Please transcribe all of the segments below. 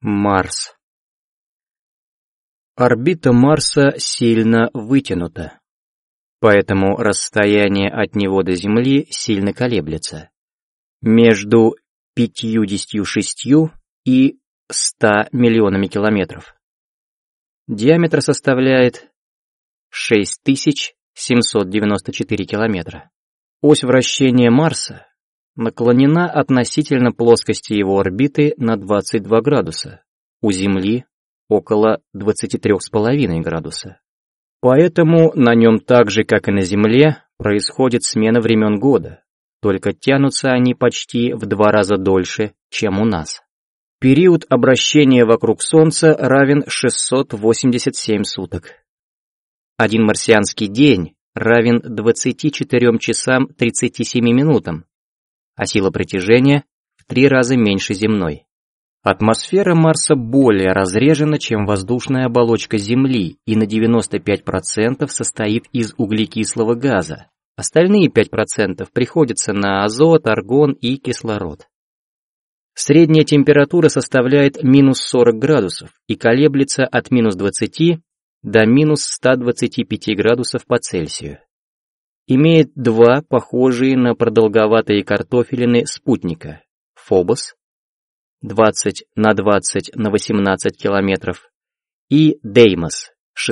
Марс. Орбита Марса сильно вытянута, поэтому расстояние от него до Земли сильно колеблется. Между 56 и 100 миллионами километров. Диаметр составляет 6794 километра. Ось вращения Марса наклонена относительно плоскости его орбиты на 22 градуса, у Земли около 23,5 градуса. Поэтому на нем так же, как и на Земле, происходит смена времен года, только тянутся они почти в 2 раза дольше, чем у нас. Период обращения вокруг Солнца равен 687 суток. Один марсианский день равен 24 часам 37 минутам, а сила притяжения в 3 раза меньше земной. Атмосфера Марса более разрежена, чем воздушная оболочка Земли, и на 95% состоит из углекислого газа. Остальные 5% приходятся на азот, аргон и кислород. Средняя температура составляет минус 40 градусов и колеблется от минус 20 до минус 125 градусов по Цельсию. Имеет 2 похожие на продолговатые картофелины спутника – Фобос, 20 на 20 на 18 километров, и Деймос,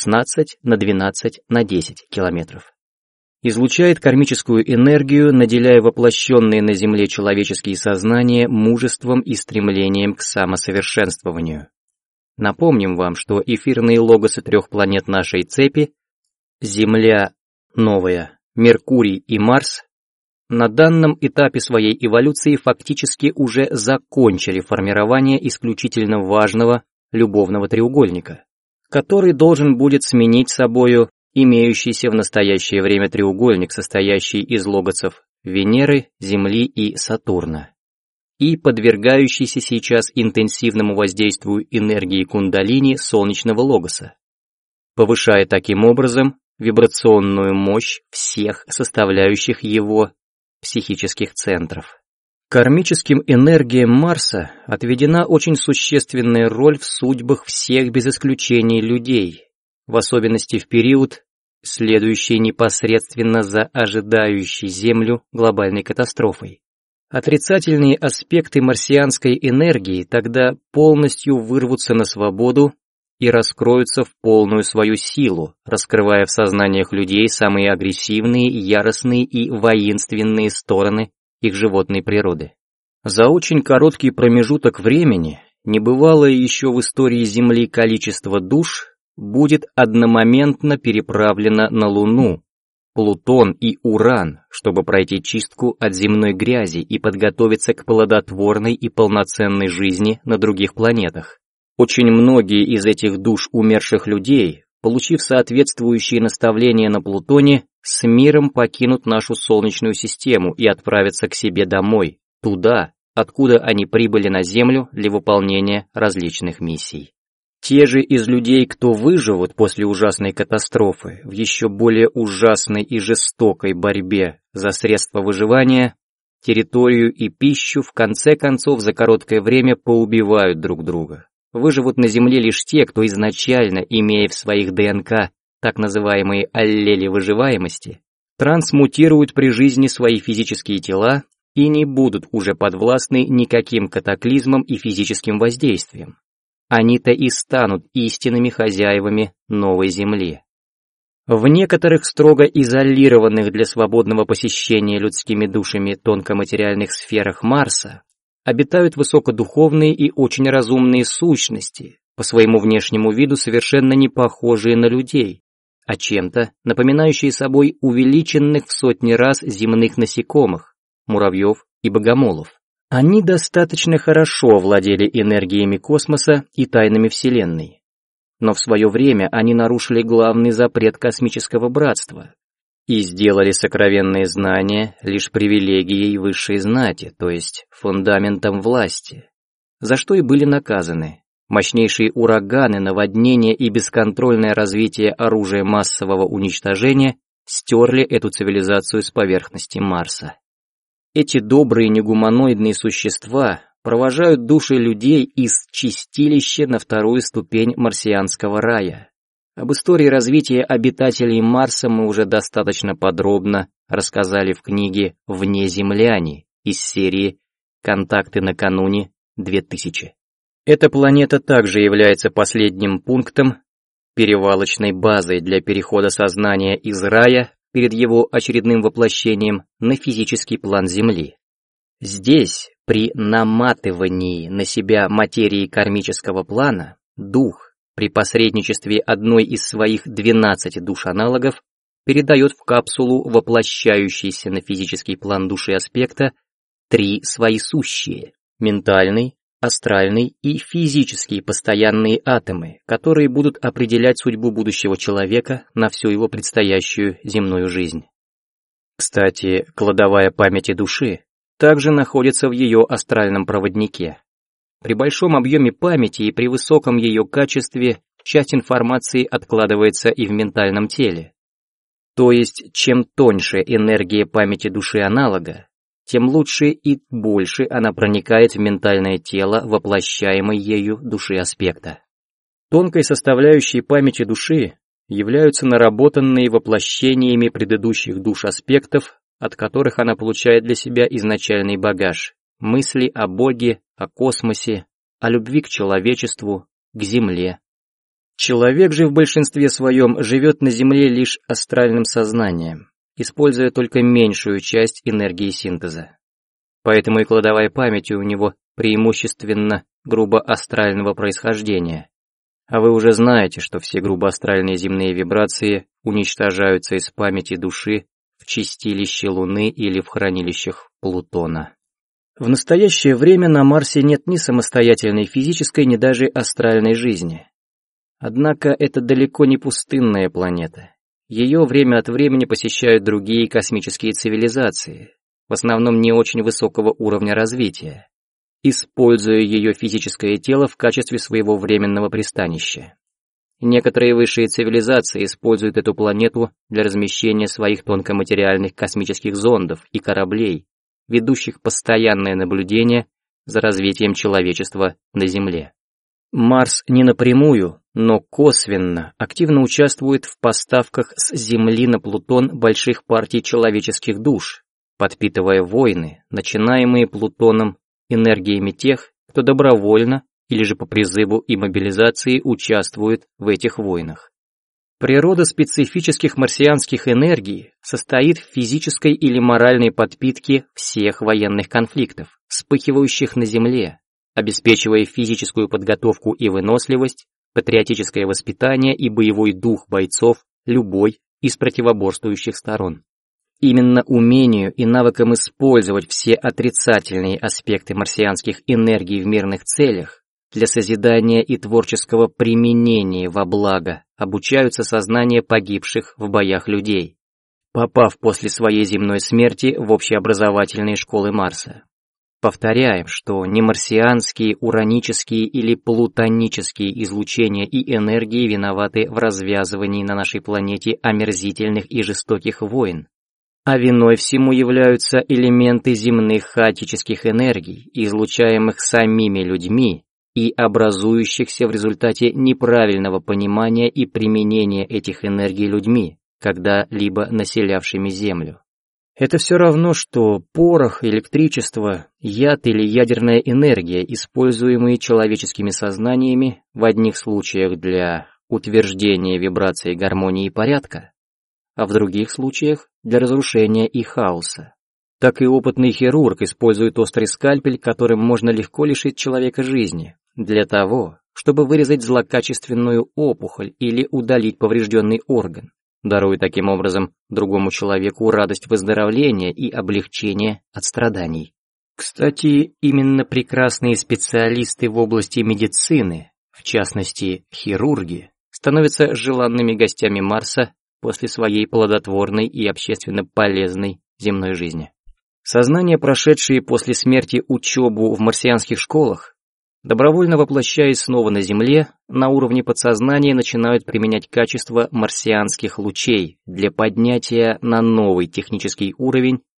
16 на 12 на 10 километров. Излучает кармическую энергию, наделяя воплощенные на Земле человеческие сознания мужеством и стремлением к самосовершенствованию. Напомним вам, что эфирные логосы 3 планет нашей цепи – Земля, Новая, Меркурий и Марс – на данном этапе своей эволюции фактически уже закончили формирование исключительно важного любовного треугольника, который должен будет сменить собою имеющийся в настоящее время треугольник, состоящий из логосов Венеры, Земли и Сатурна, и подвергающийся сейчас интенсивному воздействию энергии кундалини солнечного логоса, повышая таким образом вибрационную мощь всех составляющих его психических центров. Кармическим энергиям Марса отведена очень существенная роль в судьбах всех без исключения людей, в особенности в период, следующий непосредственно за ожидающей Землю глобальной катастрофой. Отрицательные аспекты марсианской энергии тогда полностью вырвутся на свободу и раскроются в полную свою силу, раскрывая в сознаниях людей самые агрессивные, яростные и воинственные стороны их животной природы. За очень короткий промежуток времени небывалое еще в истории Земли количество душ будет одномоментно переправлено на Луну, Плутон и Уран, чтобы пройти чистку от земной грязи и подготовиться к плодотворной и полноценной жизни на других планетах. Очень многие из этих душ умерших людей, получив соответствующие наставления на Плутоне, с миром покинут нашу Солнечную систему и отправятся к себе домой, туда, откуда они прибыли на Землю для выполнения различных миссий. Те же из людей, кто выживут после ужасной катастрофы в еще более ужасной и жестокой борьбе за средства выживания, территорию и пищу, в конце концов за короткое время поубивают друг друга. Выживут на Земле лишь те, кто изначально, имея в своих ДНК так называемые аллели выживаемости, трансмутируют при жизни свои физические тела и не будут уже подвластны никаким катаклизмам и физическим воздействиям. Они-то и станут истинными хозяевами новой Земли. В некоторых строго изолированных для свободного посещения людскими душами тонкоматериальных сферах Марса обитают высокодуховные и очень разумные сущности, по своему внешнему виду совершенно не похожие на людей, а чем-то напоминающие собой увеличенных в сотни раз земных насекомых, муравьев и богомолов. Они достаточно хорошо владели энергиями космоса и тайнами Вселенной. Но в свое время они нарушили главный запрет космического братства и сделали сокровенные знания лишь привилегией высшей знати, то есть фундаментом власти, за что и были наказаны. Мощнейшие ураганы, наводнения и бесконтрольное развитие оружия массового уничтожения стерли эту цивилизацию с поверхности Марса. Эти добрые негуманоидные существа провожают души людей из чистилища на вторую ступень марсианского рая. Об истории развития обитателей Марса мы уже достаточно подробно рассказали в книге «Внеземляне» из серии «Контакты накануне 2000». Эта планета также является последним пунктом, перевалочной базой для перехода сознания из рая перед его очередным воплощением на физический план Земли. Здесь, при наматывании на себя материи кармического плана, дух при посредничестве одной из своих 12 душ-аналогов передает в капсулу воплощающийся на физический план души аспекта 3 свои сущие – ментальный, астральный и физические постоянные атомы, которые будут определять судьбу будущего человека на всю его предстоящую земную жизнь. Кстати, кладовая памяти души также находится в ее астральном проводнике. При большом объеме памяти и при высоком ее качестве часть информации откладывается и в ментальном теле. То есть, чем тоньше энергия памяти души аналога, тем лучше и больше она проникает в ментальное тело воплощаемой ею души аспекта. Тонкой составляющей памяти души являются наработанные воплощениями предыдущих душ аспектов, от которых она получает для себя изначальный багаж, мысли о Боге, о космосе, о любви к человечеству, к Земле. Человек же в большинстве своем живет на Земле лишь астральным сознанием, используя только меньшую часть энергии синтеза. Поэтому и кладовая памяти у него преимущественно грубоастрального происхождения. А вы уже знаете, что все грубоастральные земные вибрации уничтожаются из памяти души в чистилище Луны или в хранилищах Плутона. В настоящее время на Марсе нет ни самостоятельной физической, ни даже астральной жизни. Однако это далеко не пустынная планета. Ее время от времени посещают другие космические цивилизации, в основном не очень высокого уровня развития, используя ее физическое тело в качестве своего временного пристанища. Некоторые высшие цивилизации используют эту планету для размещения своих тонкоматериальных космических зондов и кораблей, ведущих постоянное наблюдение за развитием человечества на Земле. Марс не напрямую, но косвенно активно участвует в поставках с Земли на Плутон больших партий человеческих душ, подпитывая войны, начинаемые Плутоном энергиями тех, кто добровольно или же по призыву и мобилизации участвует в этих войнах. Природа специфических марсианских энергий состоит в физической или моральной подпитке всех военных конфликтов, вспыхивающих на Земле, обеспечивая физическую подготовку и выносливость, патриотическое воспитание и боевой дух бойцов любой из противоборствующих сторон. Именно умению и навыкам использовать все отрицательные аспекты марсианских энергий в мирных целях для созидания и творческого применения во благо обучаются сознания погибших в боях людей, попав после своей земной смерти в общеобразовательные школы Марса. Повторяем, что не марсианские, уранические или плутонические излучения и энергии виноваты в развязывании на нашей планете омерзительных и жестоких войн, а виной всему являются элементы земных хаотических энергий, излучаемых самими людьми и образующихся в результате неправильного понимания и применения этих энергий людьми, когда-либо населявшими Землю. Это все равно, что порох, электричество, яд или ядерная энергия, используемые человеческими сознаниями в одних случаях для утверждения вибраций гармонии и порядка, а в других случаях для разрушения и хаоса. Так и опытный хирург использует острый скальпель, которым можно легко лишить человека жизни, для того, чтобы вырезать злокачественную опухоль или удалить поврежденный орган, даруя таким образом другому человеку радость выздоровления и облегчения от страданий. Кстати, именно прекрасные специалисты в области медицины, в частности хирурги, становятся желанными гостями Марса после своей плодотворной и общественно полезной земной жизни. Сознания, прошедшие после смерти учебу в марсианских школах, добровольно воплощаясь снова на Земле, на уровне подсознания начинают применять качества марсианских лучей для поднятия на новый технический уровень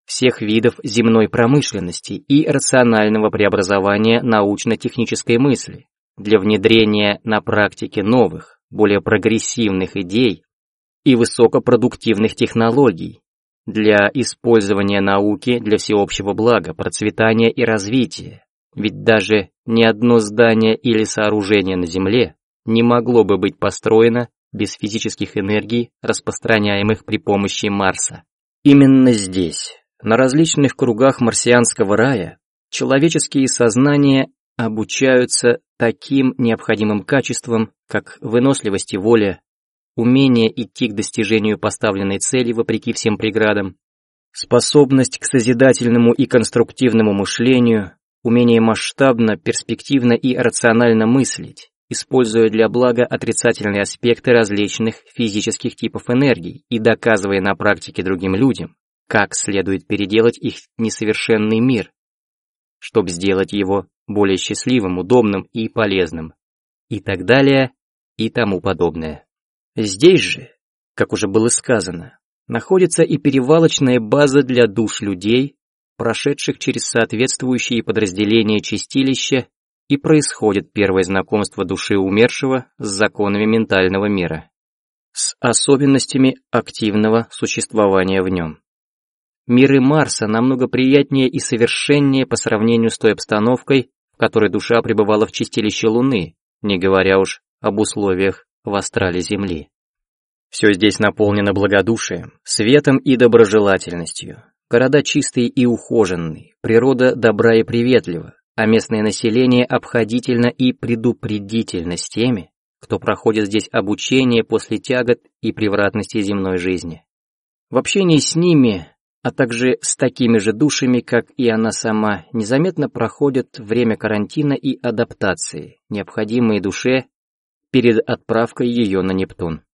всех видов земной промышленности и рационального преобразования научно-технической мысли для внедрения на практике новых, более прогрессивных идей и высокопродуктивных технологий, для использования науки для всеобщего блага, процветания и развития. Ведь даже ни одно здание или сооружение на Земле не могло бы быть построено без физических энергий, распространяемых при помощи Марса. Именно здесь, на различных кругах марсианского рая, человеческие сознания обучаются таким необходимым качествам, как выносливость и воля, умение идти к достижению поставленной цели вопреки всем преградам, способность к созидательному и конструктивному мышлению, умение масштабно, перспективно и рационально мыслить, используя для блага отрицательные аспекты различных физических типов энергий и доказывая на практике другим людям, как следует переделать их несовершенный мир, чтобы сделать его более счастливым, удобным и полезным, и так далее, и тому подобное. Здесь же, как уже было сказано, находится и перевалочная база для душ людей, прошедших через соответствующие подразделения чистилища, и происходит первое знакомство души умершего с законами ментального мира, с особенностями активного существования в нем. Миры Марса намного приятнее и совершеннее по сравнению с той обстановкой, в которой душа пребывала в чистилище Луны, не говоря уж об условиях в астрале Земли. Все здесь наполнено благодушием, светом и доброжелательностью. Города чистые и ухоженные, природа добра и приветлива, а местное население обходительно и предупредительно с теми, кто проходит здесь обучение после тягот и превратностей земной жизни. В общении с ними, а также с такими же душами, как и она сама, незаметно проходит время карантина и адаптации, необходимые душе перед отправкой ее на Нептун.